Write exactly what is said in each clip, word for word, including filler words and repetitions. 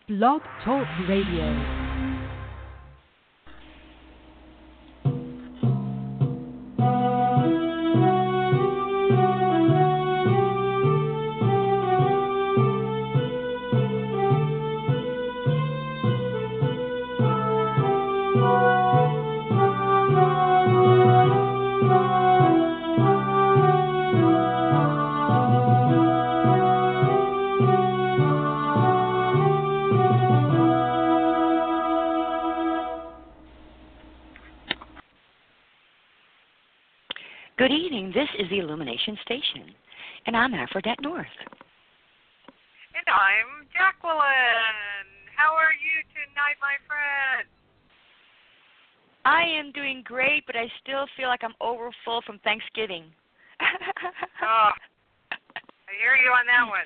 Blog Talk Radio. Good evening. This is the Illumination Station, and I'm Aphrodite North. And I'm Jacqueline. How are you tonight, my friend? I am doing great, but I still feel like I'm overfull from Thanksgiving. Oh, I hear you on that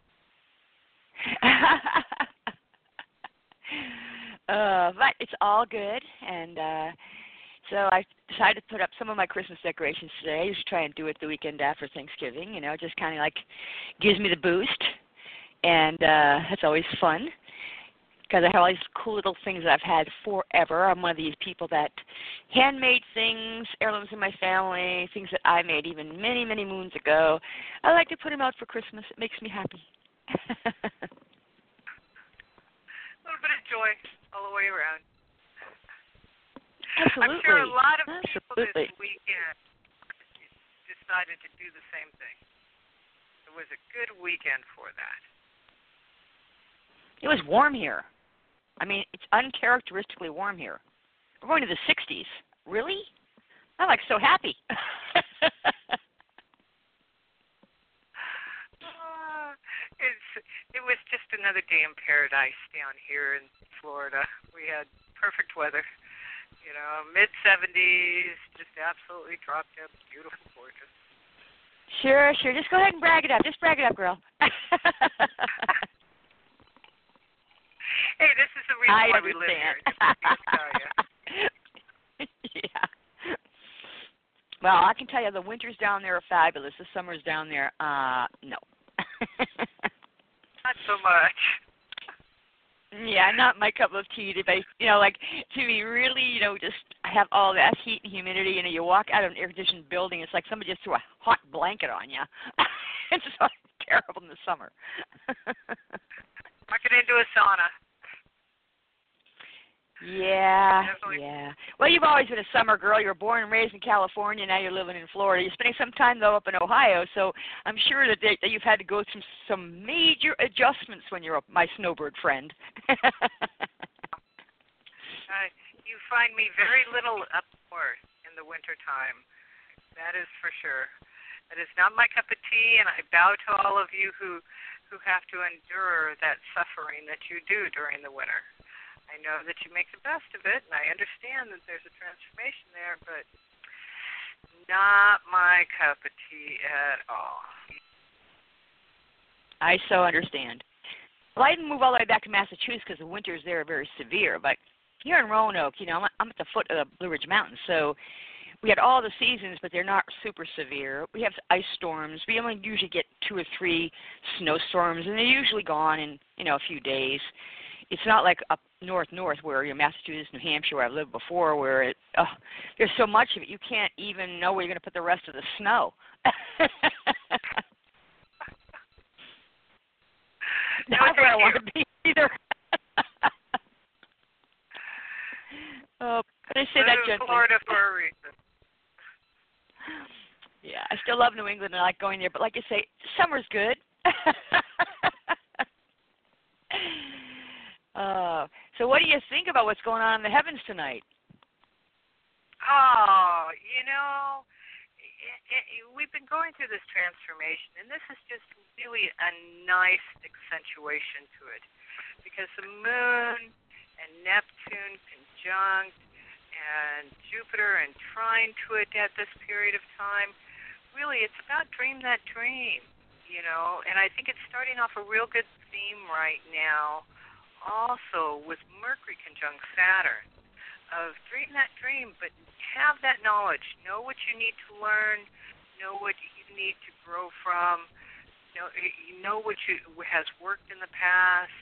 one. uh, but it's all good, and uh, so I decided to put up some of my Christmas decorations today. I usually try and do it the weekend after Thanksgiving, you know, just kind of like gives me the boost, and uh, that's always fun because I have all these cool little things that I've had forever. I'm one of these people that handmade things, heirlooms in my family, things that I made even many, many moons ago. I like to put them out for Christmas. It makes me happy. A little bit of joy all the way around. Absolutely. I'm sure a lot of Absolutely. people this weekend decided to do the same thing. It was a good weekend for that. It was warm here. I mean, it's uncharacteristically warm here. We're going to the sixties. Really? I'm like so happy. uh, it's it was just another day in paradise down here in Florida. We had perfect weather. You know, mid seventies, just absolutely dropped up, beautiful, gorgeous. Sure, sure. Just go ahead and brag it up. Just brag it up, girl. Hey, this is the reason I why understand. we live here. Just to tell you. Yeah. Well, I can tell you the winters down there are fabulous. The summers down there, uh, no. Not so much. Yeah, not my cup of tea. To be, you know, like to be really, you know, just have all that heat and humidity. You know, you walk out of an air-conditioned building, it's like somebody just threw a hot blanket on you. It's so terrible in the summer. Walking into a sauna. Yeah, Definitely. yeah. Well, you've always been a summer girl. You were born and raised in California. Now you're living in Florida. You're spending some time, though, up in Ohio, so I'm sure that, they, that you've had to go through some major adjustments when you're up, my snowbird friend. uh, you find me very little up north in the wintertime. That is for sure. That is not my cup of tea, and I bow to all of you who, who have to endure that suffering that you do during the winter. I know that you make the best of it, and I understand that there's a transformation there, but not my cup of tea at all. I so understand. Well, I didn't move all the way back to Massachusetts because the winters there are very severe, but here in Roanoke, you know, I'm, I'm at the foot of the Blue Ridge Mountains, so we had all the seasons, but they're not super severe. We have ice storms. We only usually get two or three snowstorms, and they're usually gone in, you know, a few days. It's not like up north, north where you're Massachusetts, New Hampshire, where I've lived before, where it, oh, there's so much of it you can't even know where you're going to put the rest of the snow. Not where I want to be either. Oh, but I say that gently. Florida for a reason. Yeah, I still love New England and I like going there, but like you say, summer's good. Uh, so what do you think about what's going on in the heavens tonight? Oh, you know, it, it, we've been going through this transformation, and this is just really a nice accentuation to it, because the moon and Neptune conjunct and Jupiter and trine to it at this period of time, really it's about dream that dream, you know, and I think it's starting off a real good theme right now, also with Mercury conjunct Saturn, of dream that dream, but have that knowledge. Know what you need to learn. Know what you need to grow from. Know, you know what you, has worked in the past,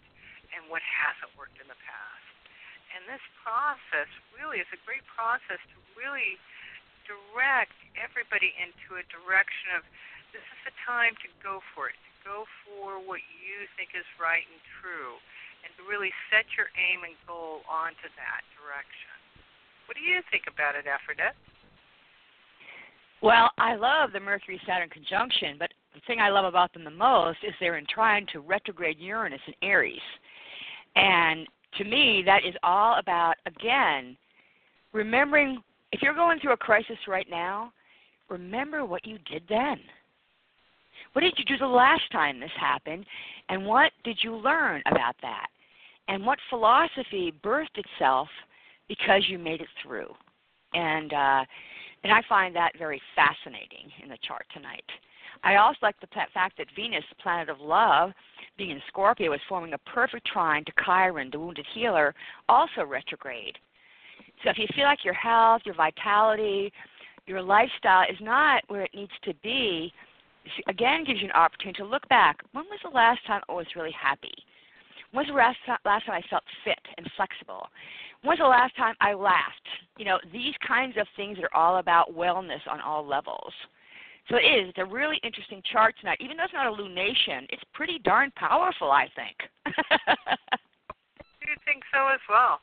and what hasn't worked in the past. And this process really is a great process to really direct everybody into a direction of this is the time to go for it, to go for what you think is right and true, and to really set your aim and goal onto that direction. What do you think about it, Aphrodite? Well, I love the Mercury-Saturn conjunction, but the thing I love about them the most is they're in trine to retrograde Uranus in Aries. And to me, that is all about, again, remembering, if you're going through a crisis right now, remember what you did then. What did you do the last time this happened, and what did you learn about that? And what philosophy birthed itself because you made it through? And uh, and I find that very fascinating in the chart tonight. I also like the fact that Venus, the planet of love, being in Scorpio, is forming a perfect trine to Chiron, the wounded healer, also retrograde. So if you feel like your health, your vitality, your lifestyle is not where it needs to be, again, gives you an opportunity to look back. When was the last time I was really happy? When was the last time, last time I felt fit and flexible? When was the last time I laughed? You know, these kinds of things that are all about wellness on all levels. So it is. It's a really interesting chart tonight. Even though it's not a lunation, it's pretty darn powerful, I think. Do you think so as well?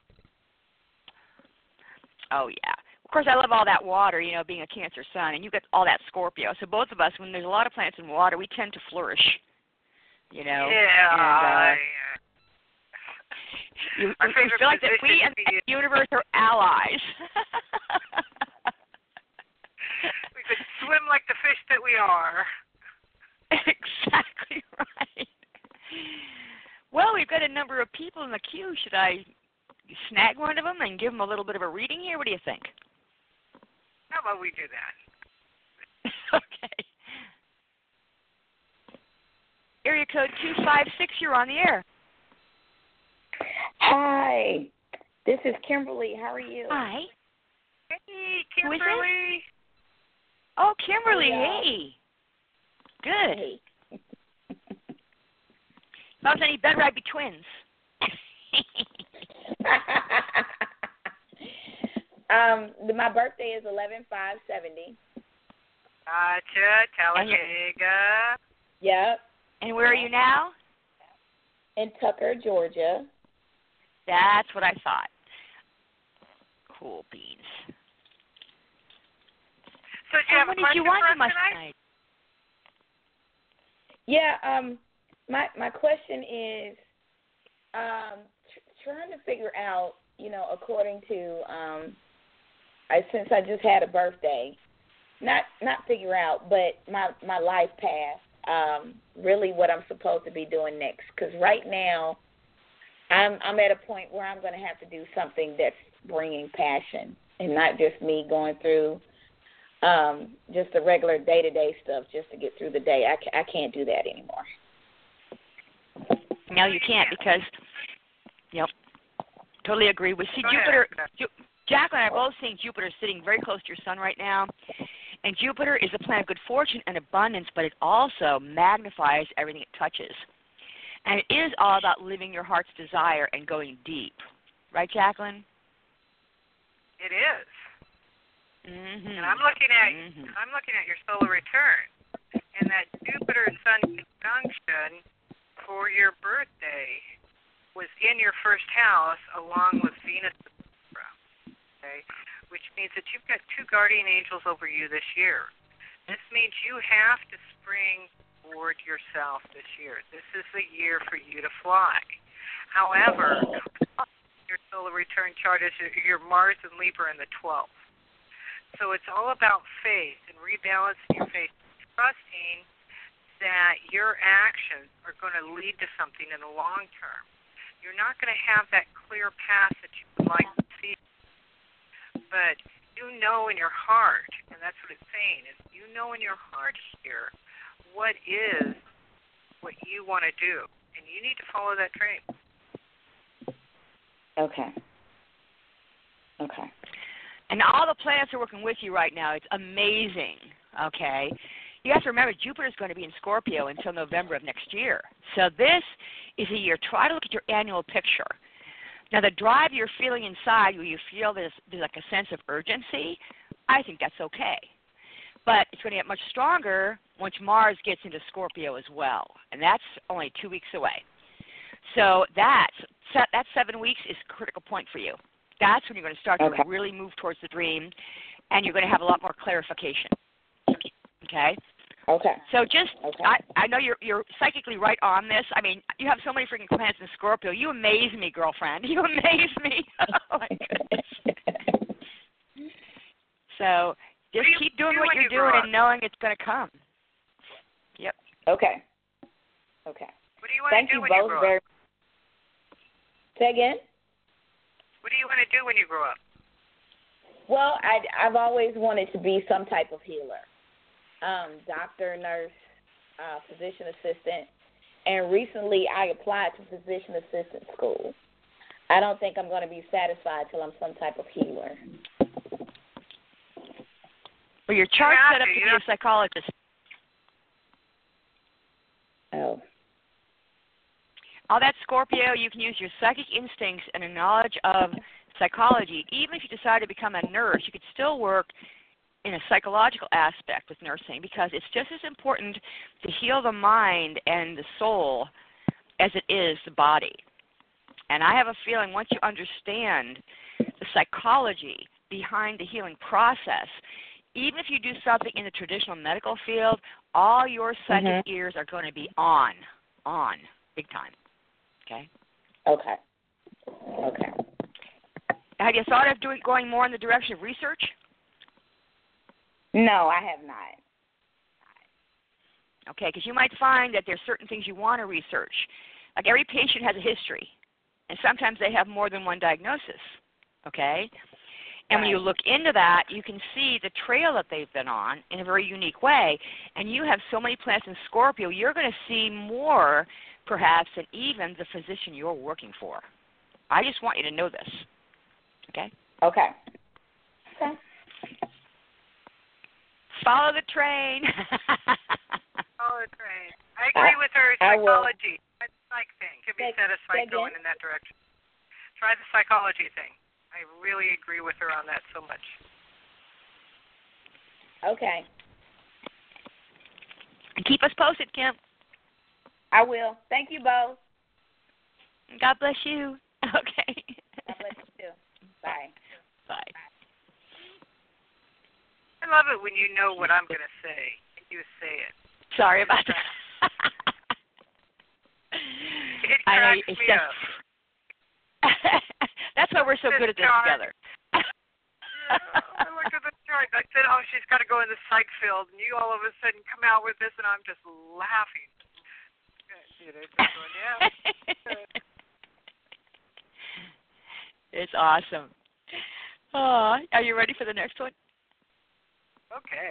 Oh, yeah. Of course, I love all that water, you know, being a Cancer sun, and you get all that Scorpio. So both of us, when there's a lot of planets in water, we tend to flourish, you know. Yeah. And, uh, yeah. you, we feel like that we and the universe are allies. We could swim like the fish that we are. Exactly right. Well, we've got a number of people in the queue. Should I snag one of them and give them a little bit of a reading here? What do you think? How about we do that? Okay. Area code two five six, you're on the air. Hi, this is Kimberly. How are you? Hi. Hey, Who is Kimberly. it? Oh, Kimberly, Oh, yeah. hey. Good. Hey. How's any better? I'd be twins. um, the, my birthday is eleven five seventy. Gotcha. Talladega. Yep. And where are you now? In Tucker, Georgia. That's what I thought. Cool beans. So, do you And have what a did you question want for from us us tonight? tonight? Yeah. Um, my my question is, um, tr- trying to figure out, you know, according to, um, I since I just had a birthday, not not figure out, but my my life path. Um, really, what I'm supposed to be doing next? Because right now, I'm I'm at a point where I'm going to have to do something that's bringing passion, and not just me going through um, just the regular day-to-day stuff just to get through the day. I, ca- I can't do that anymore. No, you can't because, yep, totally agree. We see Go ahead. Jupiter, Ju- Jacqueline and I are both seeing Jupiter sitting very close to your sun right now. And Jupiter is a planet of good fortune and abundance, but it also magnifies everything it touches. And it is all about living your heart's desire and going deep. Right, Jacqueline? It is. Mm-hmm. And I'm looking at mm-hmm. I'm looking at your solar return, and that Jupiter and Sun conjunction for your birthday was in your first house, along with Venus and Libra. Okay, which means that you've got two guardian angels over you this year. This means you have to spring toward yourself this year. This is the year for you to fly. However, your solar return chart is your, your Mars and Libra in the twelfth. So it's all about faith and rebalancing your faith, trusting that your actions are going to lead to something in the long term. You're not going to have that clear path that you would like to see, but you know in your heart, and that's what it's saying, is you know in your heart here what is what you want to do, and you need to follow that train. Okay. Okay. And all the planets are working with you right now. It's amazing, okay? You have to remember, Jupiter is going to be in Scorpio until November of next year. So this is a year. Try to look at your annual picture. Now, the drive you're feeling inside, where you feel there's, there's like a sense of urgency, I think that's okay. But it's going to get much stronger once Mars gets into Scorpio as well, and that's only two weeks away. So that's, that seven weeks is a critical point for you. That's when you're going to start okay. to really move towards the dream, and you're going to have a lot more clarification. Okay? Okay. So just, okay. I, I know you're you're psychically right on this. I mean, you have so many freaking planets in Scorpio. You amaze me, girlfriend. You amaze me. Oh, my goodness. So just what keep do doing do what you're you doing and knowing it's going to come. Yep. Okay. Okay. What do you want Thank to do you when both you grow very up? Say again? What do you want to do when you grow up? Well, I, I've always wanted to be some type of healer. Um, doctor, nurse, uh, physician assistant, and recently I applied to physician assistant school. I don't think I'm going to be satisfied till I'm some type of healer. Well, your chart's set up to you be a psychologist. Oh. All that Scorpio, you can use your psychic instincts and a knowledge of psychology. Even if you decide to become a nurse, you could still work in a psychological aspect with nursing, because it's just as important to heal the mind and the soul as it is the body. And I have a feeling once you understand the psychology behind the healing process, even if you do something in the traditional medical field, all your psychic mm-hmm. ears are going to be on, on, big time. Okay? Okay. Okay. Have you thought of doing going more in the direction of research? No, I have not. Okay, because you might find that there's certain things you want to research. Like every patient has a history, and sometimes they have more than one diagnosis, okay? And when you look into that, you can see the trail that they've been on in a very unique way. And you have so many planets in Scorpio, you're going to see more, perhaps, than even the physician you're working for. I just want you to know this, okay? Okay. Okay. Follow the train. Follow the train. I agree I, with her psychology. That psych thing could be say, satisfied going in that direction. Try the psychology thing. I really agree with her on that so much. Okay. Keep us posted, Kim. I will. Thank you both. God bless you. Okay. God bless you too. Bye. Bye. I love it when you know what I'm going to say. You say it. Sorry about that. It I know, cracks it's me just, up. That's why we're so good at this chart. together. Yeah, I looked at the chart. I said, oh, she's got to go in the psych field. And you all of a sudden come out with this, and I'm just laughing. You know, just going, yeah. It's awesome. Oh, are you ready for the next one? Okay.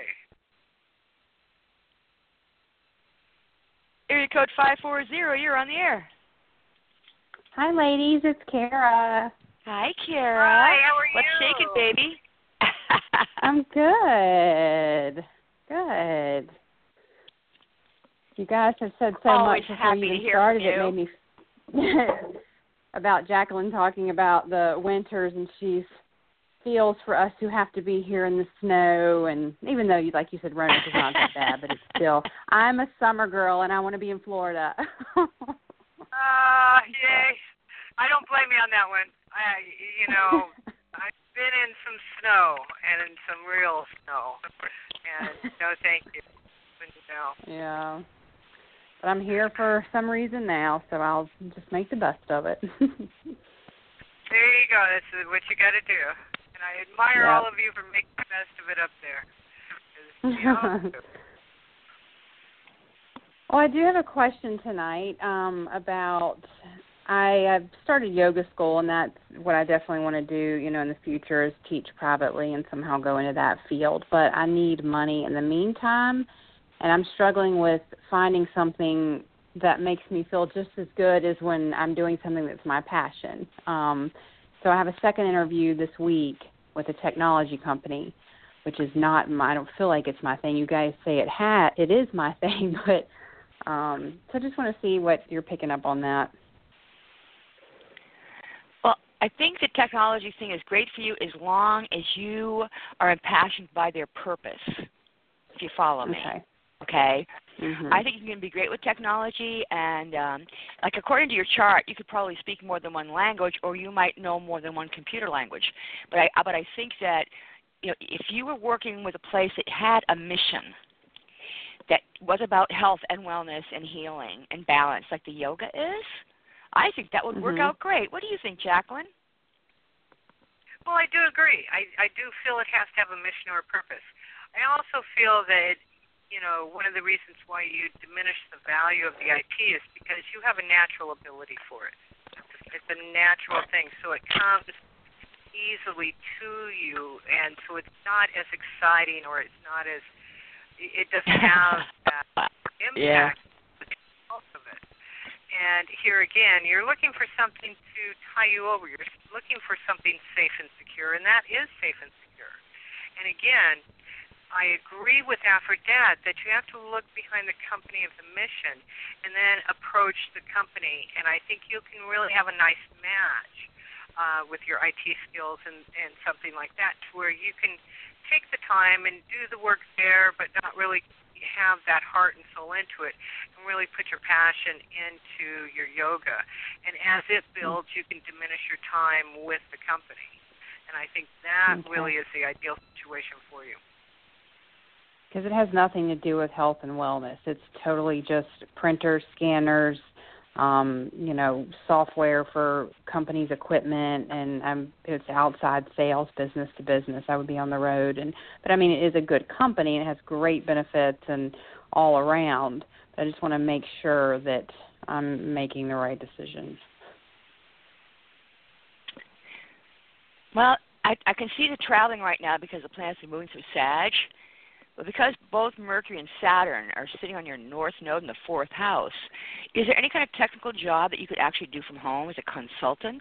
Area code five four zero, you're on the air. Hi, ladies. It's Kara. Hi, Kara. Hi, how are Let's you? shake it, baby. I'm good. Good. You guys have said so Always much before happy you to even hear started. from It made me about Jacqueline talking about the winters, and she feels for us who have to be here in the snow. And even though, you, like you said, Roanoke is not that bad, but it's still. I'm a summer girl, and I want to be in Florida. Ah, uh, yay. I don't blame you on that one. I, you know, I've been in some snow and in some real snow. And no thank you. No. Yeah. But I'm here for some reason now, so I'll just make the best of it. There you go. That's what you got to do. And I admire yep. all of you for making the best of it up there. You know, well, I do have a question tonight um, about, I, I've started yoga school, and that's what I definitely want to do, you know, in the future is teach privately and somehow go into that field. But I need money in the meantime, and I'm struggling with finding something that makes me feel just as good as when I'm doing something that's my passion. Um, so I have a second interview this week with a technology company, which is not my, I don't feel like it's my thing. You guys say it ha- it is my thing, but Um, so I just want to see what you're picking up on that. Well, I think the technology thing is great for you as long as you are impassioned by their purpose, if you follow me. Okay. Okay? Mm-hmm. I think you can be great with technology, and um, like according to your chart, you could probably speak more than one language, or you might know more than one computer language. But I, but I think that you know, if you were working with a place that had a mission that was about health and wellness and healing and balance, like the yoga is, I think that would work mm-hmm. out great. What do you think, Jacqueline? Well, I do agree. I, I do feel it has to have a mission or a purpose. I also feel that, you know, one of the reasons why you diminish the value of the I T is because you have a natural ability for it. It's a natural thing, so it comes easily to you, and so it's not as exciting, or it's not as, it doesn't have that impact yeah. of it. And here again, you're looking for something to tie you over. You're looking for something safe and secure, and that is safe and secure. And again, I agree with Aphrodite that you have to look behind the company of the mission and then approach the company. And I think you can really have a nice match uh, with your I T skills and, and something like that, to where you can take the time and do the work there, but not really have that heart and soul into it, and really put your passion into your yoga. And as it builds, you can diminish your time with the company. And I think that okay. really is the ideal situation for you. Because it has nothing to do with health and wellness. It's totally just printers, scanners, um, you know, software for companies' equipment, and um, it's outside sales, business to business. I would be on the road, and but I mean, it is a good company, and it has great benefits and all around. But I just want to make sure that I'm making the right decisions. Well, I, I can see the traveling right now because the planets are moving through Sag. But because both Mercury and Saturn are sitting on your north node in the fourth house, is there any kind of technical job that you could actually do from home as a consultant?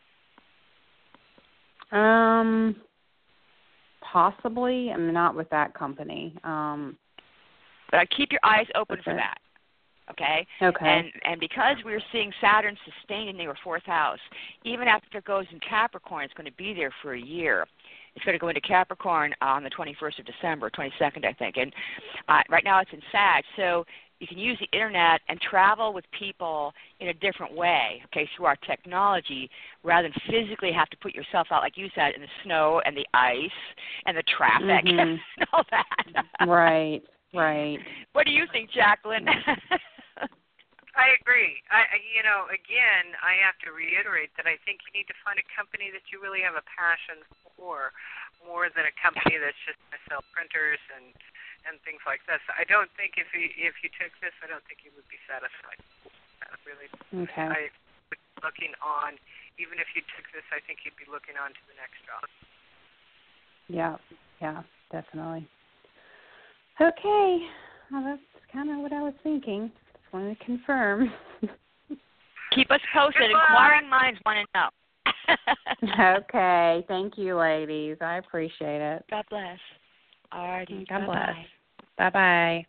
Um, possibly. I'm not with that company. Um, but I keep your eyes open okay. for that. Okay? Okay. And and because we're seeing Saturn sustained in your fourth house, even after it goes in Capricorn, it's going to be there for a year. It's going to go into Capricorn on the twenty-first of December, twenty-second, I think. And uh, right now it's in Sag. So you can use the Internet and travel with people in a different way, okay, through our technology, rather than physically have to put yourself out, like you said, in the snow and the ice and the traffic mm-hmm. and all that. Right, right. What do you think, Jacqueline? I agree. I, you know, again, I have to reiterate that I think you need to find a company that you really have a passion for, more than a company that's just going to sell printers and and things like this. I don't think if you if you took this, I don't think you would be satisfied. I really. Okay. I would be looking on, even if you took this, I think you'd be looking on to the next job. Yeah, yeah, definitely. Okay, well, that's kind of what I was thinking. Want to confirm. Keep us posted. Inquiring minds want to know. Okay. Thank you, ladies. I appreciate it. God bless. All righty. God Bye-bye. bless. Bye-bye.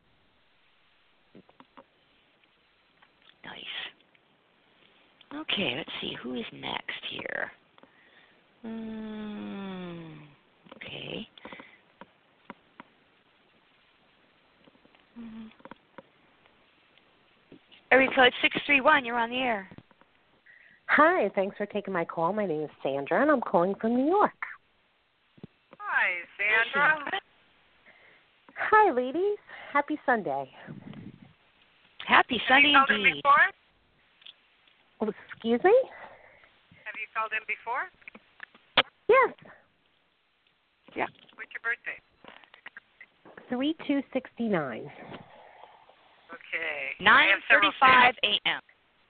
Nice. Okay, let's see. Who is next here? Um, okay. Mm-hmm. Area code six three one, you're on the air. Hi, thanks for taking my call. My name is Sandra, and I'm calling from New York. Hi, Sandra. Hi, ladies. Happy Sunday. Happy Sunday Have you called indeed. in before? Oh, excuse me? Have you called in before? Yes. Yeah. What's your birthday? three two sixty-nine. Okay. nine thirty-five a.m.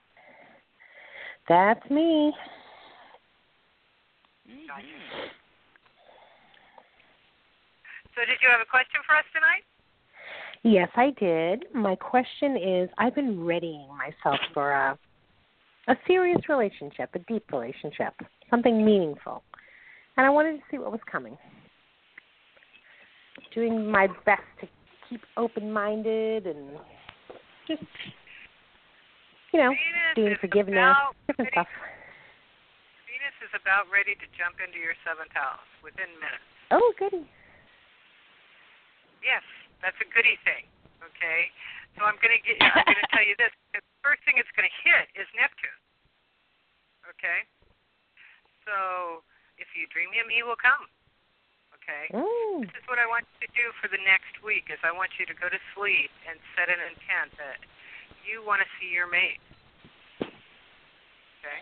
That's me. Mm-hmm. So did you have a question for us tonight? Yes, I did. My question is, I've been readying myself for a, a serious relationship, a deep relationship, something meaningful. And I wanted to see what was coming. Doing my best to keep open-minded and just, you know, Venus doing is forgiveness, about different ready, stuff. Venus is about ready to jump into your seventh house within minutes. Oh, goody. Yes, that's a goody thing. Okay, so I'm going to get. I'm going to tell you this. The first thing it's going to hit is Neptune. Okay, so if you dream him, he will come. Okay, Mm. this is what I want you to do for the next week. Is I want you to go to sleep and set an intent that you want to see your mate. Okay.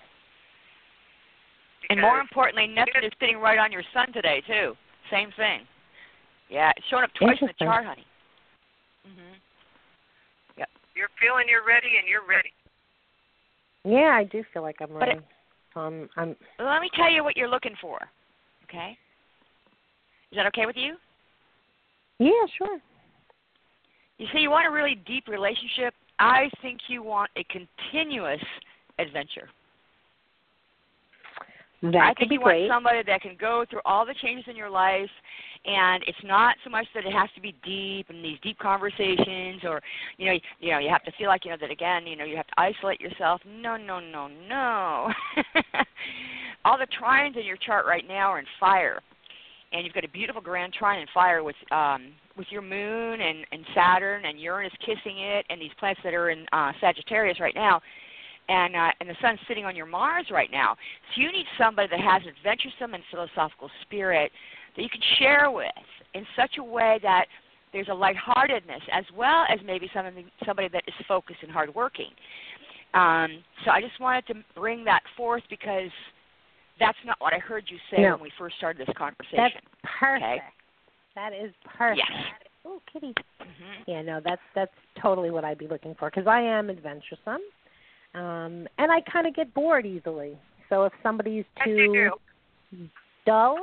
And more Because importantly, Neptune is sitting right on your sun today, too. Same thing. Yeah, it's showing up twice in the Interesting. chart, honey. Mhm. Yep. you're feeling you're ready, and you're ready. Yeah, I do feel like I'm But ready. it- um, I'm. Let me tell you what you're looking for, okay? Is that okay with you? Yeah, sure. You see, you want a really deep relationship. I think you want a continuous adventure. That I could think be you great. want somebody that can go through all the changes in your life, and it's not so much that it has to be deep and these deep conversations, or you know, you know, you have to feel like you know that again, you know, you have to isolate yourself. No, no, no, no. All the trines in your chart right now are in fire, and you've got a beautiful grand trine in fire with um, with your moon and, and Saturn and Uranus kissing it, and these planets that are in uh, Sagittarius right now. And uh, and the sun's sitting on your Mars right now. So you need somebody that has an adventuresome and philosophical spirit that you can share with in such a way that there's a lightheartedness as well as maybe somebody, somebody that is focused and hardworking. Um, so I just wanted to bring that forth because that's not what I heard you say No. when we first started this conversation. That's perfect. Okay? That is perfect. Yes. Oh, kitty. Mm-hmm. Yeah, no, that's that's totally what I'd be looking for because I am adventuresome, um, and I kind of get bored easily. So if somebody's Yes, you too do. dull,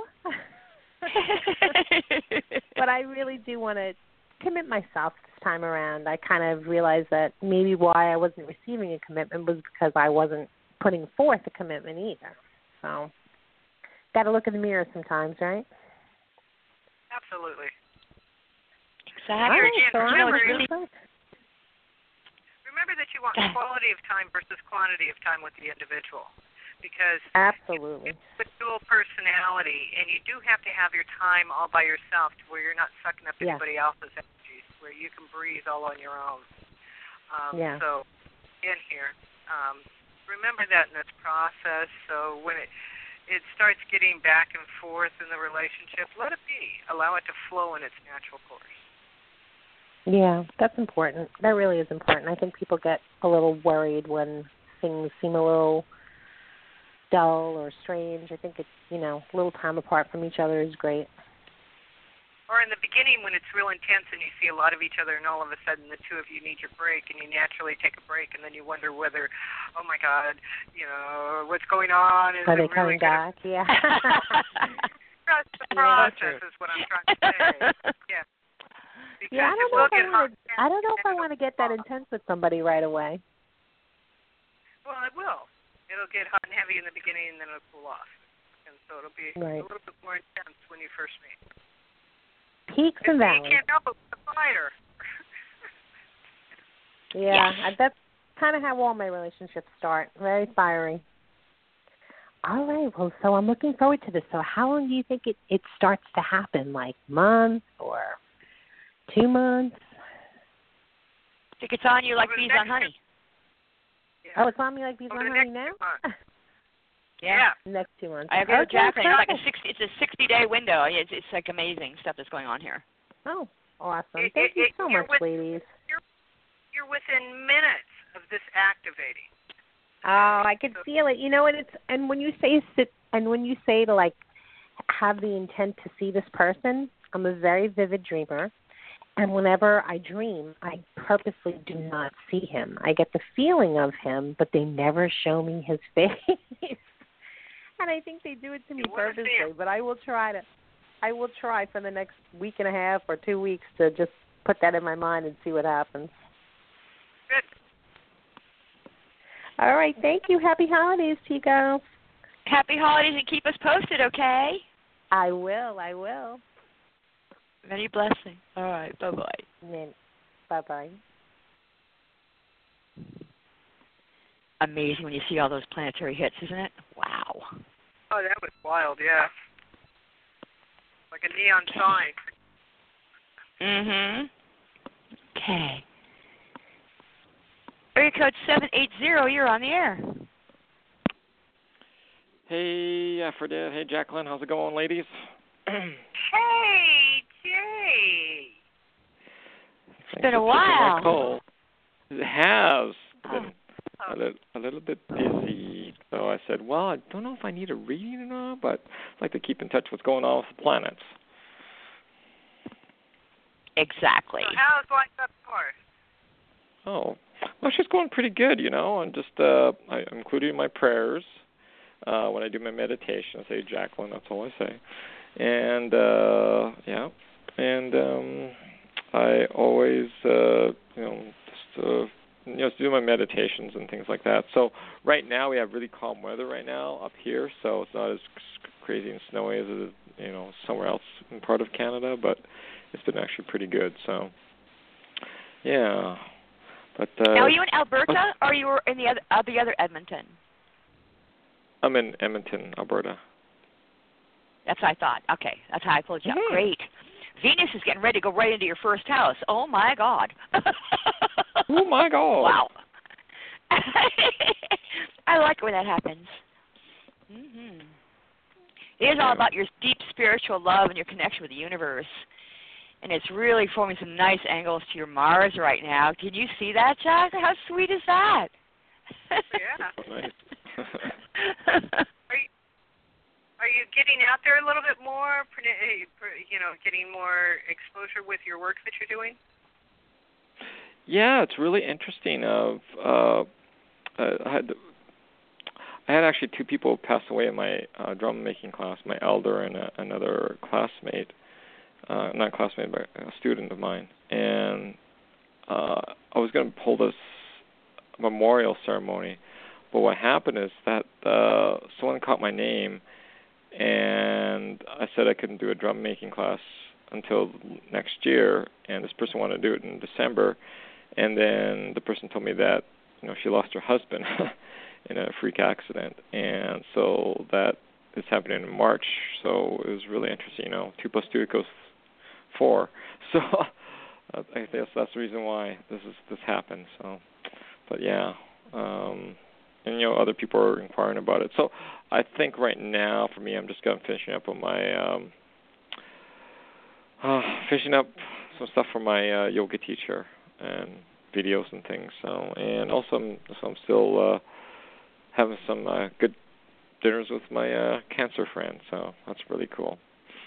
but I really do want to commit myself this time around. I kind of realized that maybe why I wasn't receiving a commitment was because I wasn't putting forth a commitment either. So, got to look in the mirror sometimes, right? Absolutely. Exactly. All right, again, so I'm remember- looking for- Remember that you want quality of time versus quantity of time with the individual, because Absolutely. it's a dual personality, and you do have to have your time all by yourself to where you're not sucking up Yeah. anybody else's energies, where you can breathe all on your own. Um, Yeah. So, in here, um, remember that in this process. So when it it starts getting back and forth in the relationship, let it be. Allow it to flow in its natural course. Yeah, that's important. That really is important. I think people get a little worried when things seem a little dull or strange. I think it's, you know, a little time apart from each other is great. Or in the beginning when it's real intense and you see a lot of each other and all of a sudden the two of you need your break and you naturally take a break and then you wonder whether, oh my God, you know, what's going on? Is Are it they really coming gonna... back? Yeah. Trust the Yeah, process true. is what I'm trying to say. Yeah. Because Yeah, I it don't know will if I get hot. want to. I don't know if I want to get that intense with somebody right away. Well, it will. It'll get hot and heavy in the beginning and then it'll cool off. And so it'll be Right. a little bit more intense when you first meet. Peaks and You valleys. can't help it with the fire. Yeah, Yes. I- that's kind of how all my relationships start. Very fiery. All right. Well, so I'm looking forward to this. So how long do you think it, it starts to happen? Like months or two months? I think it's on you like Over the bees next on honey. Yeah. Oh, it's on me like bees Over on the honey next now? two months. Yeah. Next two months. I agree with Okay, Jacqueline. It's like a perfect. sixty. It's a sixty-day window. It's, it's like amazing stuff that's going on here. Oh, awesome. It- Thank it- you it- so you're much, with- ladies. You're within minutes of this activating. Oh, I could feel it. You know, and it's and when you say sit and when you say to like have the intent to see this person, I'm a very vivid dreamer, and whenever I dream, I purposely do not see him. I get the feeling of him, but they never show me his face. And I think they do it to me You wanna see purposely, him. but I will try to. I will try for the next week and a half or two weeks to just put that in my mind and see what happens. Good. All right, thank you. Happy holidays to you girls. Happy holidays and keep us posted, okay? I will. I will. Many blessings. All right. Bye-bye. Bye bye. amazing when you see all those planetary hits, isn't it? Wow. Oh, that was wild, yeah. Like a neon sign. Mm-hmm. Okay. Area code seven eight zero, you're on the air. Hey, Aphrodite. Hey, Jacqueline. How's it going, ladies? Hey, Jay. It's been a while. Call. It has Oh. been a little, a little bit busy. So I said, well, I don't know if I need a reading or not, but I'd like to keep in touch with what's going on with the planets. Exactly. So how's life up north? Oh, well, she's going pretty good, you know. I'm just, uh, I, I'm including in my prayers uh, when I do my meditation. I say, Jacqueline, that's all I say. And, uh, yeah, and um, I always, uh, you know, just, uh, you know, do my meditations and things like that. So right now we have really calm weather right now up here, so it's not as crazy and snowy as it is, you know, somewhere else in part of Canada, but it's been actually pretty good. So, yeah. But uh, now, are you in Alberta, or are you in the other, uh, the other Edmonton? I'm in Edmonton, Alberta. That's what I thought. Okay, that's how I pulled you up. Mm-hmm. Great. Venus is getting ready to go right into your first house. Oh, my God. Oh, my God. Wow. I like it when that happens. Mm-hmm. It is all about your deep spiritual love and your connection with the universe. And it's really forming some nice angles to your Mars right now. Can you see that, Jack? How sweet is that? Yeah. So nice. Are you, are you getting out there a little bit more, you know, getting more exposure with your work that you're doing? Yeah, it's really interesting. Of uh, I had I had actually two people pass away in my uh, drum making class. My elder and a, another classmate, uh, not classmate, but a student of mine. And uh, I was going to pull this memorial ceremony, but what happened is that uh, someone caught my name, and I said I couldn't do a drum making class until next year, and this person wanted to do it in December. And then the person told me that, you know, she lost her husband in a freak accident. And so that is happening in March. So it was really interesting, you know, two plus two equals four. So I guess that's the reason why this is this happened. So, but yeah, um, and, you know, other people are inquiring about it. So I think right now for me, I'm just going to finishing up on my, um, uh, finishing up some stuff for my uh, yoga teacher and videos and things. So, and also I'm, so I'm still uh, having some uh, good dinners with my uh, cancer friend. So that's really cool.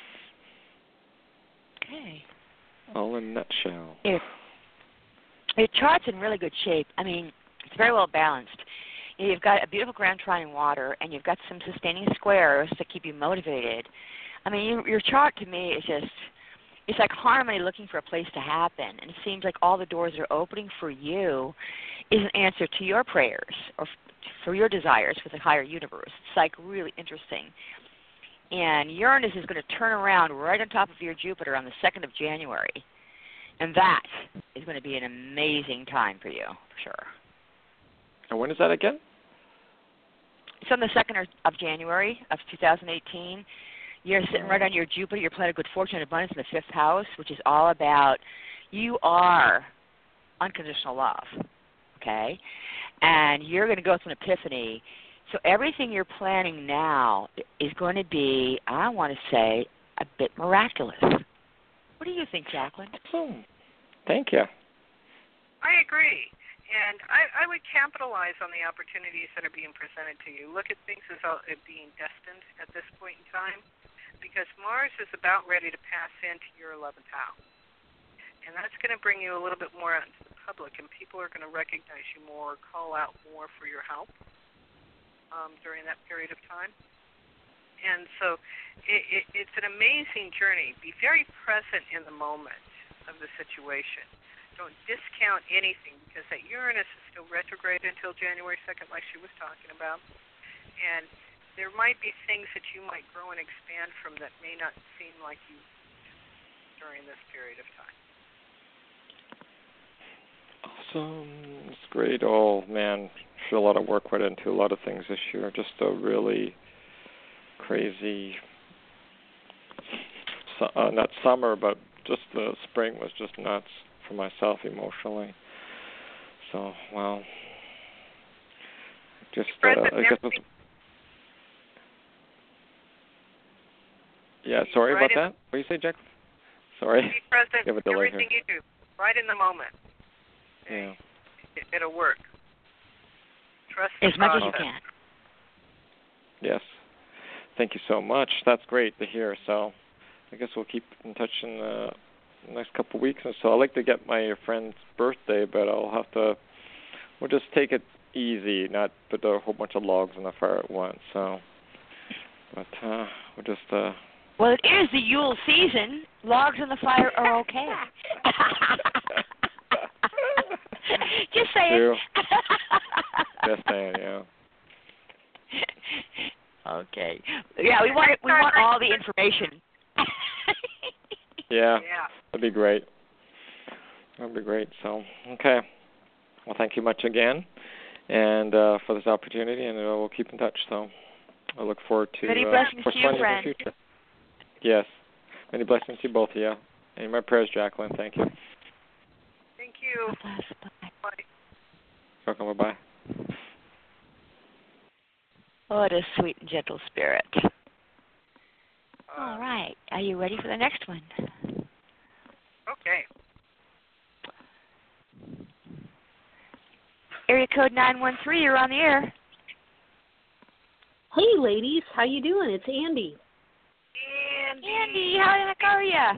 Okay. All in a nutshell. Your, your chart's in really good shape. I mean, it's very well balanced. You've got a beautiful Grand Trine water, and you've got some sustaining squares to keep you motivated. I mean, you, your chart to me is just, it's like harmony looking for a place to happen. And it seems like all the doors that are opening for you is an answer to your prayers or for your desires with the higher universe. It's like really interesting. And Uranus is going to turn around right on top of your Jupiter on the second of January. And that is going to be an amazing time for you, for sure. And when is that again? It's on the second of January of two thousand eighteen. You're sitting right on your Jupiter, your planet of good fortune and abundance in the fifth house, which is all about you are unconditional love, okay? And you're going to go through an epiphany. So everything you're planning now is going to be, I want to say, a bit miraculous. What do you think, Jacqueline? Oh, thank you. I agree. And I, I would capitalize on the opportunities that are being presented to you. Look at things as being destined at this point in time, because Mars is about ready to pass into your eleventh house. And that's going to bring you a little bit more out into the public, and people are going to recognize you more, call out more for your help um, during that period of time. And so it, it, it's an amazing journey. Be very present in the moment of the situation. Don't discount anything, because that Uranus is still retrograde until January second, like she was talking about. And there might be things that you might grow and expand from that may not seem like you during this period of time. Awesome. It's great. Oh, man. a lot of work went into a lot of things this year. Just a really crazy, uh, not summer, but just the spring was just nuts for myself emotionally. So, well, just uh, I guess. It's, yeah, sorry right about that. What do you say, Jack? Sorry. Be present You have a delay everything here. you do, right in the moment. Yeah. It, it'll work. Trust the As much as process. you can. Yes. Thank you so much. That's great to hear. So I guess we'll keep in touch in the next couple of weeks. And so I'd like to get my friend's birthday, but I'll have to, we'll just take it easy, not put a whole bunch of logs on the fire at once. So, but uh, we'll just... Uh, Well, it is the Yule season. Logs in the fire are okay. Just saying. True. Just saying, yeah. Okay. Yeah, we want we want all the information. Yeah, Yeah. that'd be great. That'd be great. So, okay. Well, thank you much again, and uh, for this opportunity, and uh, we'll keep in touch. So, I look forward to Many uh, blessings to you, corresponding friend. in the future. Yes. Many blessings to both of you. And my prayers, Jacqueline. Thank you. Thank you. Bye. Bye. Welcome. Bye-bye. What a sweet and gentle spirit. Uh, All right. Are you ready for the next one? Okay. Area code nine one three, you're on the air. Hey, ladies. How you doing? It's Andy. Andy. Andy, how the heck are you?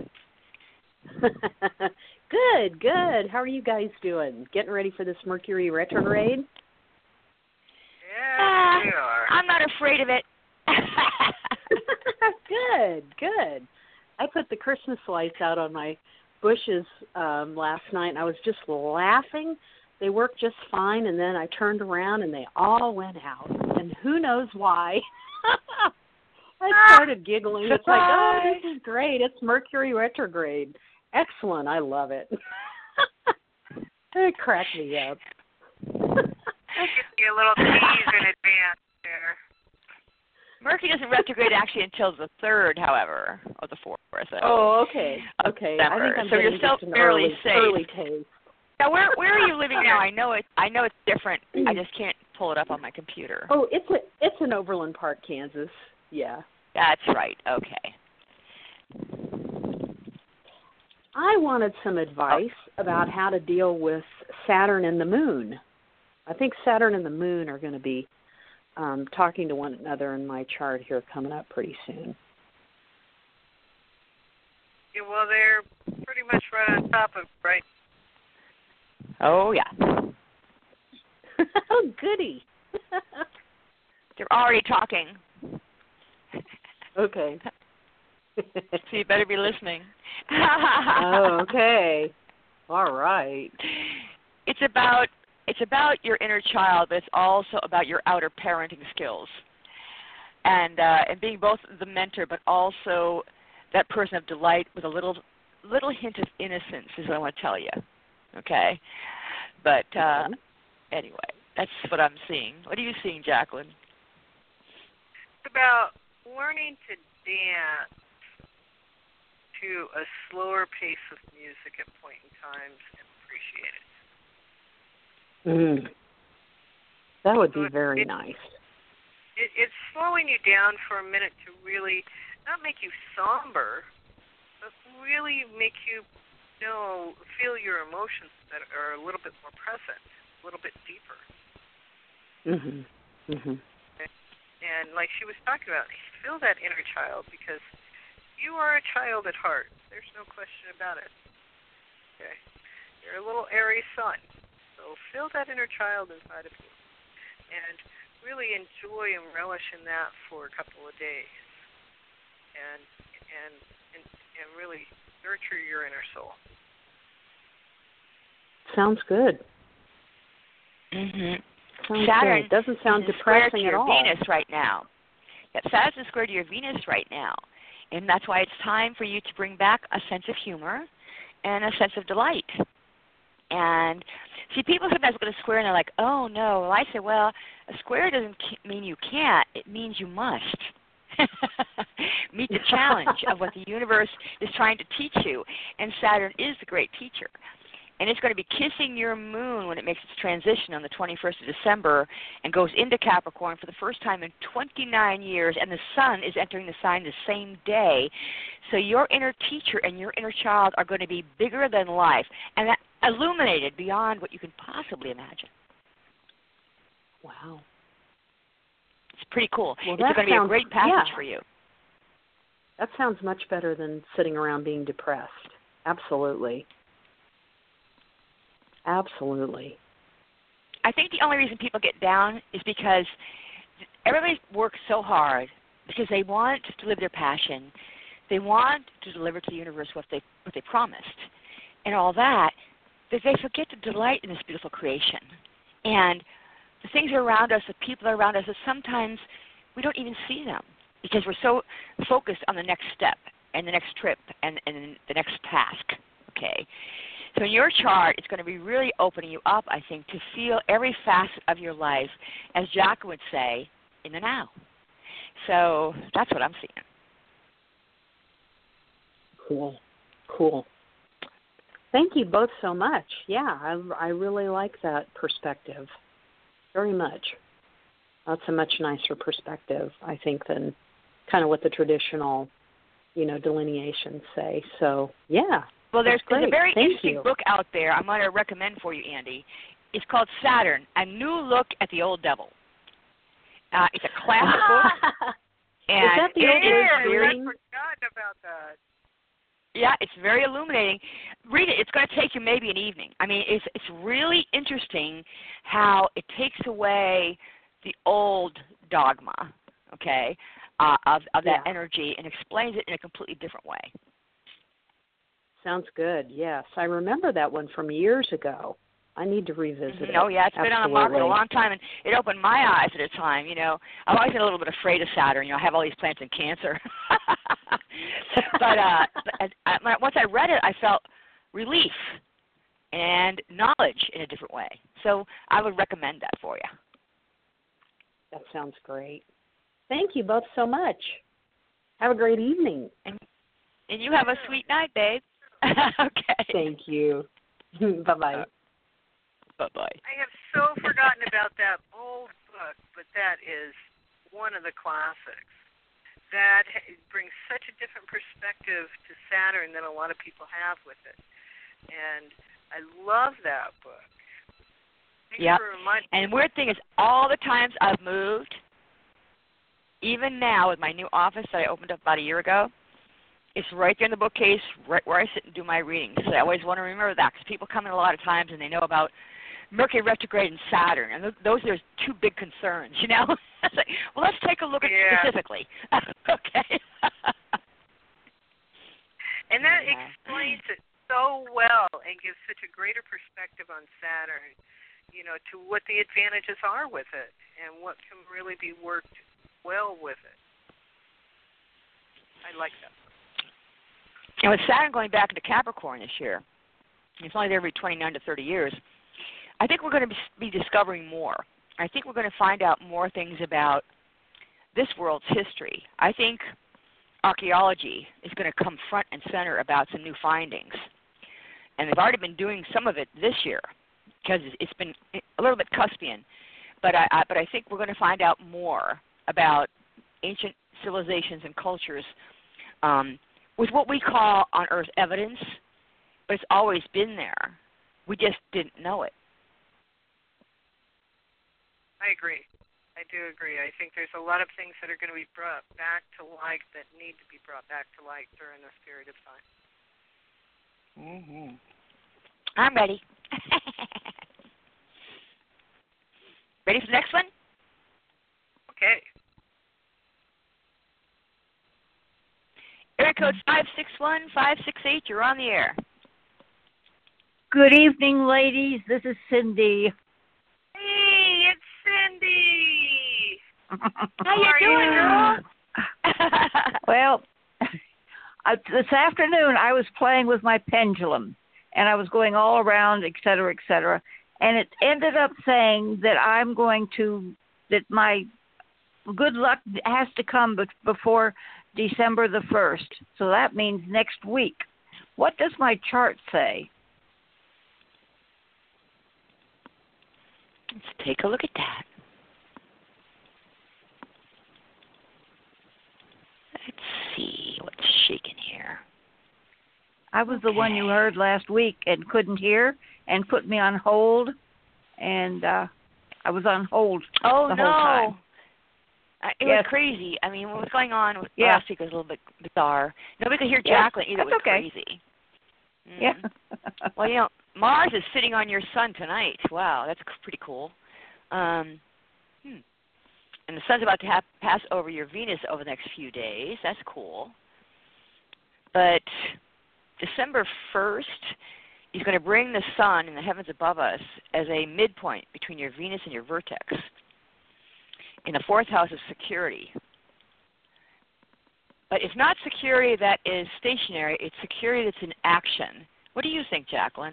Good, good. How are you guys doing? Getting ready for this Mercury retrograde? Yeah, Uh, we are. I'm not afraid of it. Good, good. I put the Christmas lights out on my bushes um, last night, and I was just laughing. They worked just fine, and then I turned around, and they all went out. And who knows why? I started giggling. It's like, oh, this is great. It's Mercury retrograde. Excellent. I love it. It cracked me up. Give you a little tease in advance there. Mercury doesn't retrograde actually until the third, however, or the fourth. So. Oh, okay. of Okay. December. I think I'm So you're getting still just an fairly early, safe. early taste. Now, where where are you living now? I know it. I know it's different. I just can't pull it up on my computer. Oh, it's a, it's in Overland Park, Kansas. Yeah. That's right. Okay. I wanted some advice about how to deal with Saturn and the Moon. I think Saturn and the Moon are going to be um, talking to one another in my chart here coming up pretty soon. Yeah, well, they're pretty much right on top of, right? Oh yeah. Oh, goody. They're already talking. Okay. So you better be listening. Oh, okay. All right. It's about it's about your inner child, but it's also about your outer parenting skills, and uh, and being both the mentor, but also that person of delight with a little little hint of innocence is what I want to tell you. Okay, but uh, Okay. anyway, that's what I'm seeing. What are you seeing, Jacqueline? It's about learning to dance to a slower pace of music at point in times and appreciate it. Mm. That would be So very it, nice. It, it's slowing you down for a minute to really not make you somber, but really make you, you know, feel your emotions that are a little bit more present, a little bit deeper. Mhm. Mhm. And like she was talking about, feel that inner child because you are a child at heart. There's no question about it. Okay, you're a little Aries sun, so feel that inner child inside of you, and really enjoy and relish in that for a couple of days, and and and, and really nurture your inner soul. Sounds good. Mm-hmm. Sounds Saturn good. Doesn't sound is square to depressing at your all. Venus right now. Yeah, Saturn's is square to your Venus right now, and that's why it's time for you to bring back a sense of humor and a sense of delight. And See, people sometimes look at a square and they're like, oh, no. Well, I say, well, a square doesn't mean you can't. It means you must. Meet the challenge of what the universe is trying to teach you. And Saturn is the great teacher. And it's going to be kissing your moon when it makes its transition on the twenty-first of December and goes into Capricorn for the first time in twenty-nine years. And the sun is entering the sign the same day. So your inner teacher and your inner child are going to be bigger than life and that illuminated beyond what you can possibly imagine. Wow. It's pretty cool. Well, it's going to be a great passage yeah. for you. That sounds much better than sitting around being depressed. Absolutely. Absolutely. I think the only reason people get down is because everybody works so hard because they want to live their passion. They want to deliver to the universe what they what they promised and all that, that they forget to delight in this beautiful creation. And the things around us, the people around us, that sometimes we don't even see them because we're so focused on the next step and the next trip and, and the next task, okay? So in your chart, it's going to be really opening you up, I think, to feel every facet of your life, as Jack would say, in the now. So that's what I'm seeing. Cool. Cool. Thank you both so much. Yeah, I, I really like that perspective very much. That's a much nicer perspective, I think, than kind of what the traditional, you know, delineations say. So, yeah. Well, there's, there's a very Thank interesting you. book out there I'm going to recommend for you, Andy. It's called Saturn, A New Look at the Old Devil. Uh, it's a classic book. And Is that the old Yeah, I Liz forgot about that. Yeah, it's very illuminating. Read it. It's going to take you maybe an evening. I mean, it's it's really interesting how it takes away the old dogma, okay, uh, of, of that Yeah. energy and explains it in a completely different way. Sounds good, yes. I remember that one from years ago. I need to revisit Mm-hmm. it. Oh, yeah, it's been on the market a Absolutely. long time, and it opened my eyes at a time. You know, I've always been a little bit afraid of Saturn. You know, I have all these planets in Cancer. but uh, as, I, once I read it, I felt relief and knowledge in a different way. So I would recommend that for you. That sounds great. Thank you both so much. Have a great evening. And, and you have a sweet night, babe. Okay. Thank you. Bye-bye. Uh, bye-bye. I have so forgotten about that old book, but that is one of the classics. That ha- brings such a different perspective to Saturn than a lot of people have with it. And I love that book. Thanks Yep. for reminding me. And weird thing is, all the times I've moved, even now with my new office that I opened up about a year ago, it's right there in the bookcase, right where I sit and do my readings. So I always want to remember that because people come in a lot of times and they know about Mercury retrograde and Saturn, and th- those are two big concerns, you know? It's like, well, let's take a look at Yeah. specifically. Okay. And that Yeah. explains it so well and gives such a greater perspective on Saturn, you know, to what the advantages are with it and what can really be worked well with it. I like that. And with Saturn going back into Capricorn this year, it's only there every twenty-nine to thirty years, I think we're going to be discovering more. I think we're going to find out more things about this world's history. I think archaeology is going to come front and center about some new findings. And they've already been doing some of it this year because it's been a little bit cuspian. But I, I, but I think we're going to find out more about ancient civilizations and cultures um, with what we call on Earth evidence, but it's always been there. We just didn't know it. I agree. I do agree. I think there's a lot of things that are going to be brought back to light that need to be brought back to light during this period of time. Mm-hmm. I'm ready. Ready for the next one? Okay. Area code five six one, five six eight, you're on the air. Good evening, ladies. This is Cindy. Hey, it's Cindy. How you doing, girl? Well, uh, this afternoon I was playing with my pendulum, and I was going all around, et cetera, et cetera, and it ended up saying that I'm going to that my good luck has to come be- before December the first. So that means next week. What does my chart say? Let's take a look at that. Let's see what's shaking here. I was okay. the one you heard last week and couldn't hear and put me on hold, and uh, I was on hold oh, the no. whole time. Uh, it yes. was crazy. I mean, what was going on with yeah. last week was a little bit bizarre. Nobody could hear yeah. Jacqueline either. It was okay. crazy. Mm. Yeah. Well, you know, Mars is sitting on your sun tonight. Wow, that's pretty cool. Um, hmm. And the sun's about to ha- pass over your Venus over the next few days. That's cool. But December first is going to bring the sun in the heavens above us as a midpoint between your Venus and your vertex in the fourth house of security. But it's not security that is stationary. It's security that's in action. What do you think, Jacqueline?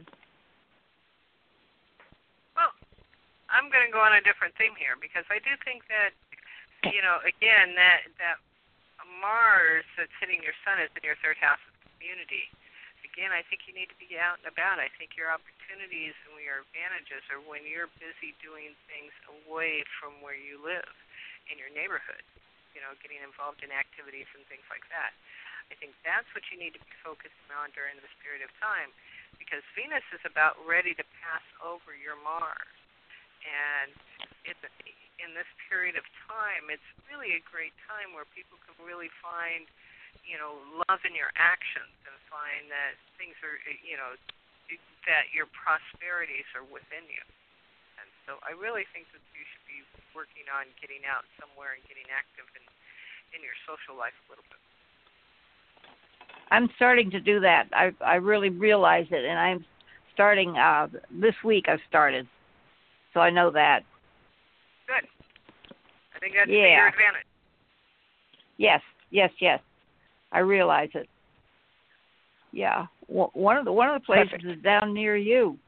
Well, I'm going to go on a different theme here because I do think that, you know, again, that that Mars that's hitting your sun is in your third house of community. Again, I think you need to be out and about. I think your opportunities and your advantages are when you're busy doing things away from where you live in your neighborhood, you know, getting involved in activities and things like that. I think that's what you need to be focusing on during this period of time because Venus is about ready to pass over your Mars. And it, in this period of time, it's really a great time where people can really find, you know, love in your actions and find that things are, you know, that your prosperities are within you. And so I really think that you should be working on getting out somewhere and getting active in, in your social life a little bit. I'm starting to do that. I I really realize it, and I'm starting uh, this week. I've started, so I know that. Good. I think that's yeah. to your advantage. Yes, yes, yes. I realize it. Yeah, one of the one of the places Perfect. Is down near you.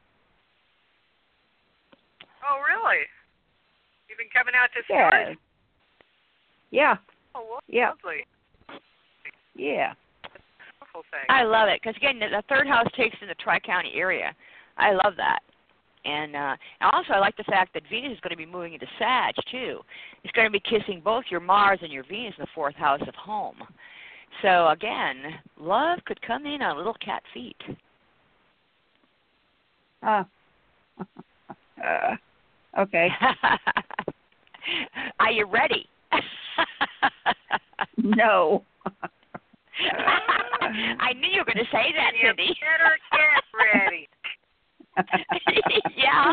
Oh, really? You've been coming out to yeah. stores? Yeah. Oh, well, yeah. Lovely. Yeah. Thing. I love it because again, the third house takes in the Tri-County area. I love that, and, uh, and also I like the fact that Venus is going to be moving into Sag too. It's going to be kissing both your Mars and your Venus in the fourth house of home. So again, love could come in on little cat feet. Uh, uh okay. Are you ready? No. I knew you were going to say that, you Cindy. Better get ready. Yeah.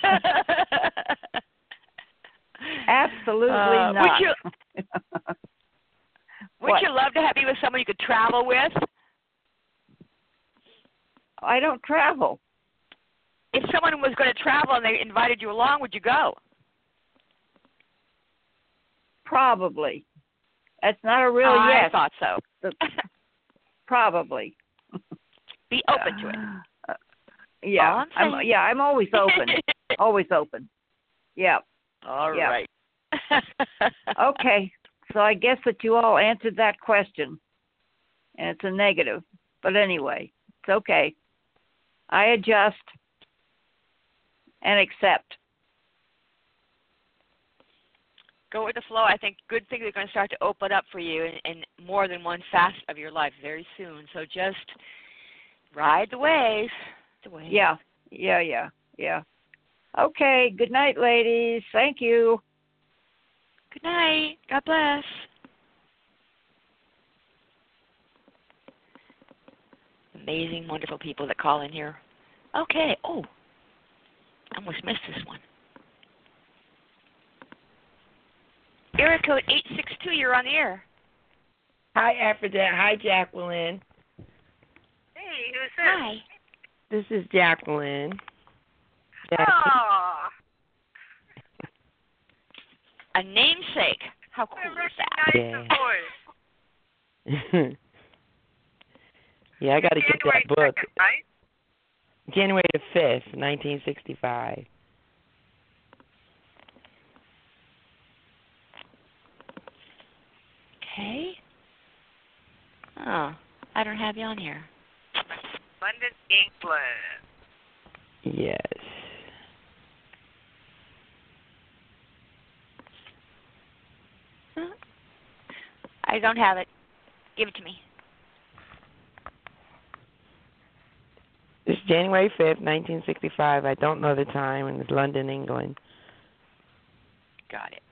Absolutely uh, not. Would you, would you love to have me with someone you could travel with? I don't travel. If someone was going to travel and they invited you along, would you go? Probably. That's not a real oh, yes. I thought so. Probably. Be open to it. Uh, yeah, I'm I'm, yeah, I'm always open. Always open. Yeah. All yeah. right. Okay, so I guess that you all answered that question, and it's a negative. But anyway, it's okay. I adjust and accept. Go with the flow. I think good things are going to start to open up for you in, in more than one facet of your life very soon. So just ride the wave. The wave. Yeah, yeah, yeah, yeah. Okay, good night, ladies. Thank you. Good night. God bless. Amazing, wonderful people that call in here. Okay. Oh, I almost missed this one. Area code eight six two, you're on the air. Hi, Aphrodite. Hi, Jacqueline. Hey, who's this? Hi. This is Jacqueline. Jacqueline. Oh. A namesake. How cool I is that? recognize the voice. Yeah, I got to get that January book. second, right? January the fifth, nineteen sixty-five. Okay. Oh, I don't have you on here. London, England. Yes. Huh? I don't have it. Give it to me. It's January fifth, nineteen sixty-five. I don't know the time, and it's London, England. Got it.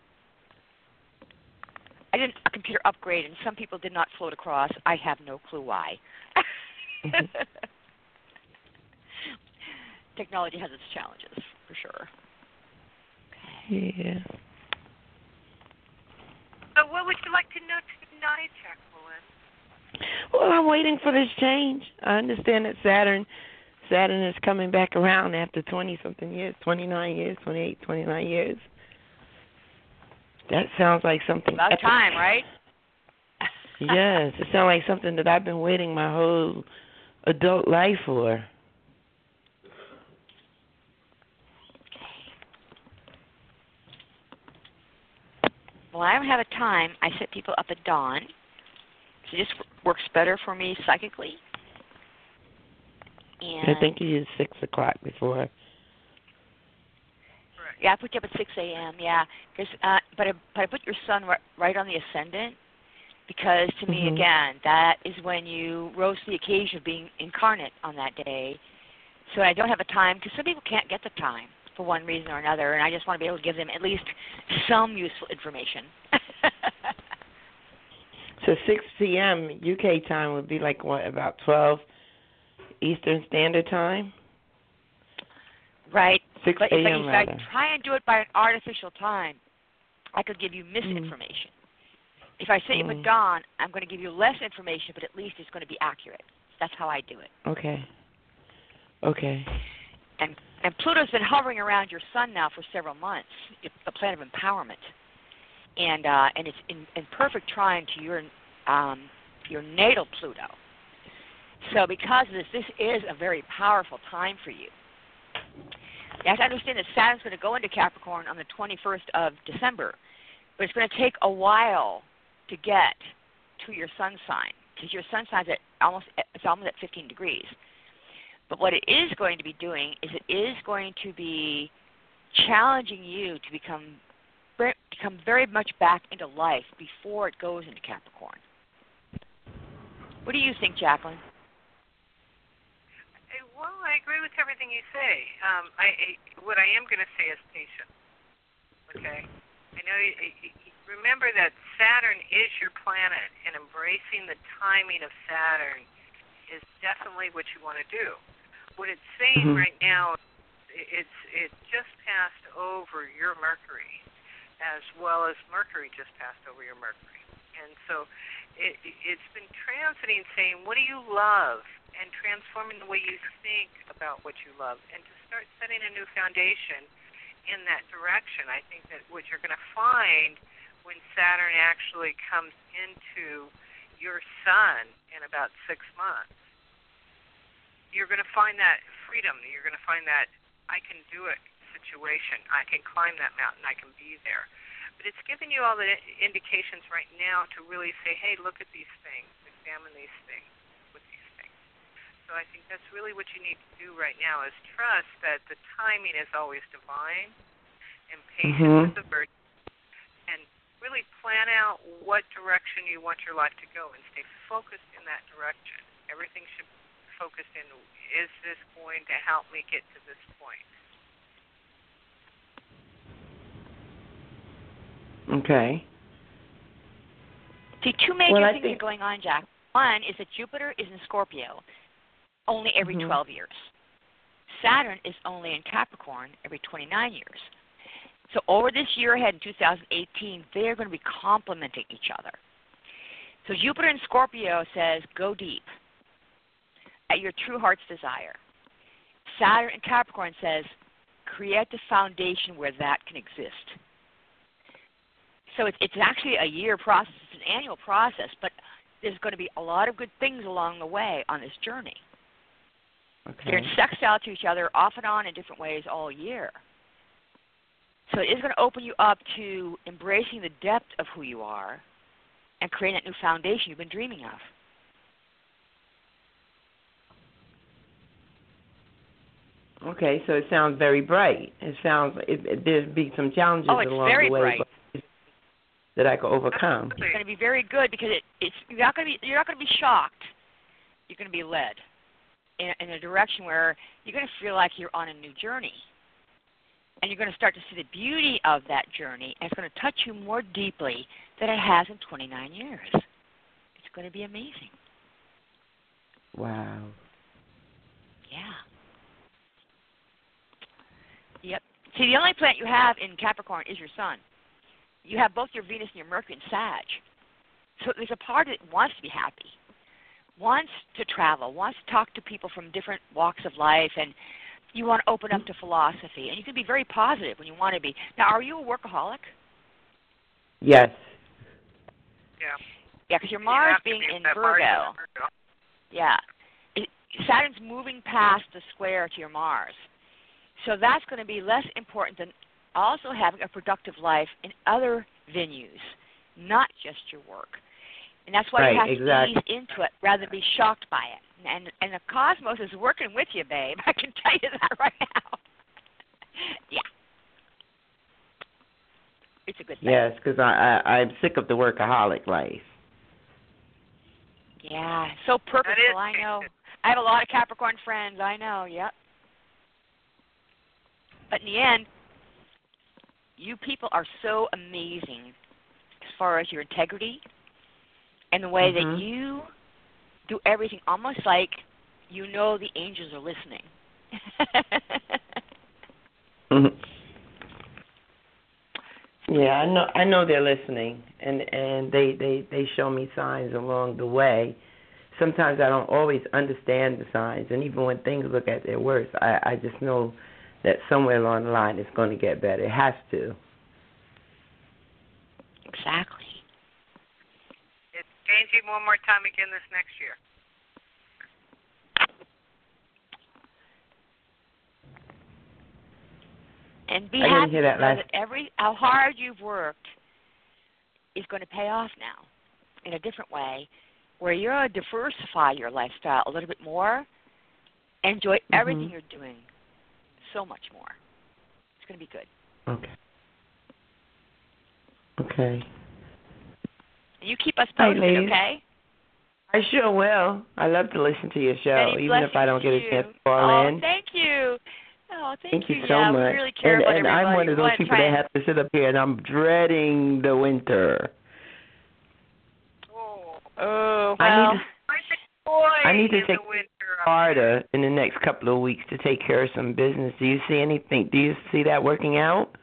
I did a computer upgrade, and some people did not float across. I have no clue why. Technology has its challenges, for sure. Okay. Yeah. So what would you like to know tonight, Jacqueline? Well, I'm waiting for this change. I understand that Saturn Saturn is coming back around after twenty-something years, twenty-nine years, twenty-eight, twenty-nine years. That sounds like something About epic. time, right? Yes, it sounds like something that I've been waiting my whole adult life for. Well, I don't have a time. I set people up at dawn. So it just works better for me psychically. And I think you used six o'clock before. Yeah, I put you up at six a.m., yeah. Cause, uh, but, I, but I put your sun right, right on the ascendant because, to me, Mm-hmm. again, that is when you rose to the occasion of being incarnate on that day. So I don't have a time because some people can't get the time for one reason or another, and I just want to be able to give them at least some useful information. So six p.m. U K time would be like, what, about twelve Eastern Standard Time? Right. six But if, I, a.m. if I rather. try and do it by an artificial time, I could give you misinformation. Mm. If I say Mm. it with dawn, I'm going to give you less information, but at least it's going to be accurate. That's how I do it. Okay. Okay. And and Pluto's been hovering around your sun now for several months, the planet of empowerment, and uh, and it's in, in perfect trine to your um, your natal Pluto. So because of this, this is a very powerful time for you. You have to understand that Saturn's going to go into Capricorn on the twenty-first of December, but it's going to take a while to get to your sun sign because your sun sign's at almost it's almost at fifteen degrees. But what it is going to be doing is it is going to be challenging you to become very, become very much back into life before it goes into Capricorn. What do you think, Jacqueline? Well, I agree with everything you say. Um, I, I what I am going to say is patience. Okay, I know. You, you, remember that Saturn is your planet, and embracing the timing of Saturn is definitely what you want to do. What it's saying Mm-hmm. right now, it's it's just passed over your Mercury, as well as Mercury just passed over your Mercury, and so it, it's been transiting, saying, "What do you love?" and transforming the way you think about what you love, and to start setting a new foundation in that direction. I think that what you're going to find when Saturn actually comes into your sun in about six months, you're going to find that freedom. You're going to find that I can do it situation. I can climb that mountain. I can be there. But it's giving you all the indications right now to really say, hey, look at these things. Examine these things. So I think that's really what you need to do right now is trust that the timing is always divine and patience Mm-hmm. is a virtue, and really plan out what direction you want your life to go and stay focused in that direction. Everything should be focused in, is this going to help me get to this point? Okay. See, two major Well, I things think- are going on, Jack. One is that Jupiter is in Scorpio only every Mm-hmm. twelve years. Saturn is only in Capricorn every twenty-nine years. So over this year ahead in two thousand eighteen, they're going to be complementing each other. So Jupiter in Scorpio says, go deep at your true heart's desire. Saturn in Capricorn says, create the foundation where that can exist. So it's, it's actually a year process. It's an annual process, but there's going to be a lot of good things along the way on this journey. Okay. They're sextile to each other off and on in different ways all year. So it is going to open you up to embracing the depth of who you are and creating that new foundation you've been dreaming of. Okay, so it sounds very bright. It sounds it, it, there'd be some challenges oh, it's along very the way bright. but that I could overcome. It's going to be very good because it, it's you're not going to be you're not going to be shocked. You're going to be led in, in a direction where you're going to feel like you're on a new journey, and you're going to start to see the beauty of that journey, and it's going to touch you more deeply than it has in twenty-nine years. It's going to be amazing. Wow. Yeah. Yep. See, the only planet you have in Capricorn is your sun. You have both your Venus and your Mercury in Sag. So there's a part that wants to be happy, wants to travel, wants to talk to people from different walks of life, and you want to open up to philosophy. And you can be very positive when you want to be. Now, are you a workaholic? Yes. Yeah. Yeah, because your Mars be being in that Virgo. Mars in Virgo. Yeah. It, Saturn's moving past the square to your Mars. So that's going to be less important than also having a productive life in other venues, not just your work. And that's why right, you have exactly. to ease into it rather than be shocked by it. And and the cosmos is working with you, babe. I can tell you that right now. Yeah. It's a good thing. Yes, because I, I, I'm sick of the workaholic life. Yeah, so purposeful, I know. I have a lot of Capricorn friends, I know, yep. But in the end, you people are so amazing as far as your integrity and the way mm-hmm. that you do everything almost like you know the angels are listening. mm-hmm. Yeah, I know I know they're listening, and, and they, they, they show me signs along the way. Sometimes I don't always understand the signs, and even when things look at their worst, I, I just know that somewhere along the line it's going to get better. It has to. Exactly. It's changing one more time again this next year. And be I didn't happy hear that to know last. that every how hard you've worked is going to pay off now in a different way, where you're going to diversify your lifestyle a little bit more, enjoy everything mm-hmm. you're doing so much more. It's going to be good. Okay. Okay. And you keep us Hi, posted, ladies. okay? I sure will. I love to listen to your show, Many even if I don't get a chance to call oh, in. thank you. Oh, thank, Thank you you. so yeah, much. we really care and about and everybody. I'm one of We those want to people try that and- have to sit up here, and I'm dreading the winter. Oh, Oh, well. I need to, boy, I need to in take the winter. Florida in the next couple of weeks to take care of some business. Do you see anything? Do you see that working out?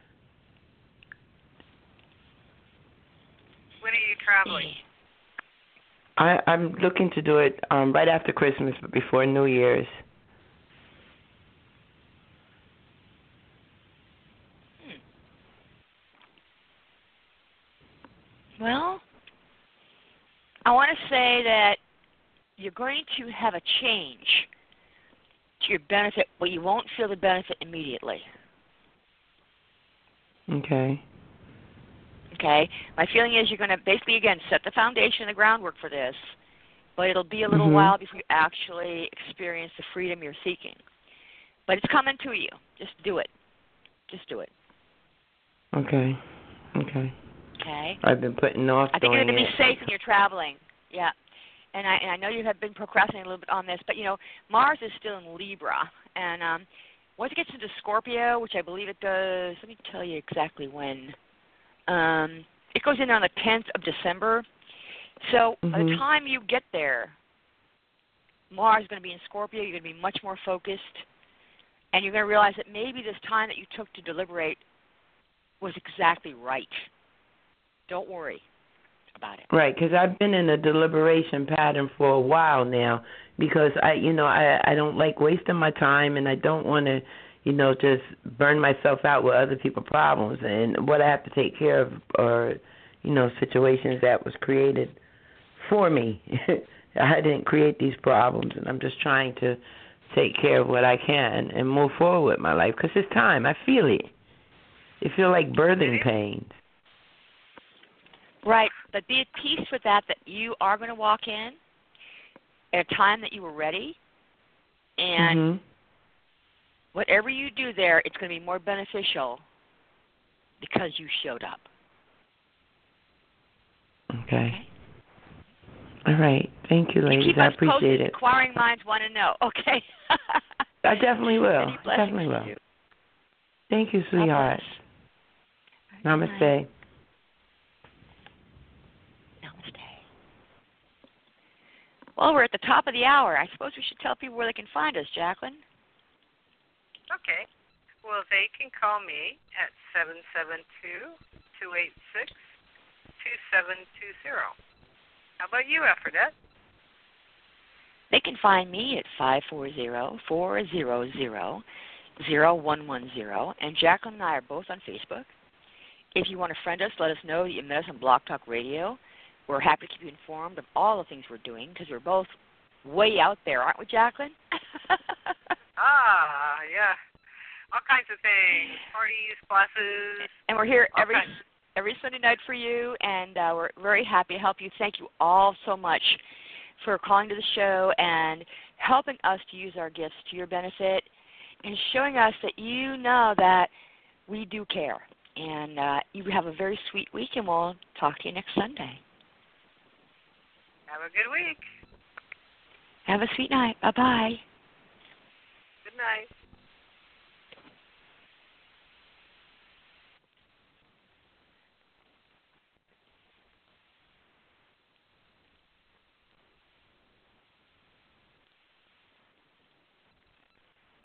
When are you traveling? I, I'm looking to do it um, right after Christmas, but before New Year's. Well, I want to say that you're going to have a change to your benefit, but you won't feel the benefit immediately. Okay. Okay? My feeling is you're going to basically, again, set the foundation, the groundwork for this, but it'll be a little mm-hmm. while before you actually experience the freedom you're seeking. But it's coming to you. Just do it. Just do it. Okay. Okay. Okay? I've been putting off I think doing you're going to it. be safe when you're traveling. Yeah. And I and I know you have been procrastinating a little bit on this, but, you know, Mars is still in Libra. And um, once it gets into Scorpio, which I believe it does, let me tell you exactly when. Um, it goes in on the tenth of December. So mm-hmm. by the time you get there, Mars is going to be in Scorpio. You're going to be much more focused. And you're going to realize that maybe this time that you took to deliberate was exactly right. Don't worry about it. Right, because I've been in a deliberation pattern for a while now because I, you know, I I don't like wasting my time and I don't want to, you know, just burn myself out with other people's problems and what I have to take care of are, you know, situations that was created for me. I didn't create these problems and I'm just trying to take care of what I can and move forward with my life because it's time. I feel it. It feels like birthing pains. Right, but be at peace with that, that you are going to walk in at a time that you were ready, and mm-hmm. whatever you do there, it's going to be more beneficial because you showed up. Okay. okay. All right. Thank you, ladies. Keep I us appreciate posted. it. Inquiring minds want to know. Okay. I definitely will. I definitely will. You. Thank you, sweetheart. Namaste. Namaste. Well, we're at the top of the hour. I suppose we should tell people where they can find us, Jacqueline. Okay. Well, they can call me at seven seven two, two eight six, two seven two zero. How about you, Aphrodite? They can find me at five four zero, four zero zero, zero one one zero, and Jacqueline and I are both on Facebook. If you want to friend us, let us know that you met us on Blog Talk Radio. We're happy to keep you informed of all the things we're doing because we're both way out there, aren't we, Jacqueline? ah, yeah. All kinds of things, parties, classes. And we're here every kinds. every Sunday night for you, and uh, we're very happy to help you. Thank you all so much for calling to the show and helping us to use our gifts to your benefit and showing us that you know that we do care. And uh, you have a very sweet week, and we'll talk to you next Sunday. Have a good week. Have a sweet night. Bye-bye. Good night.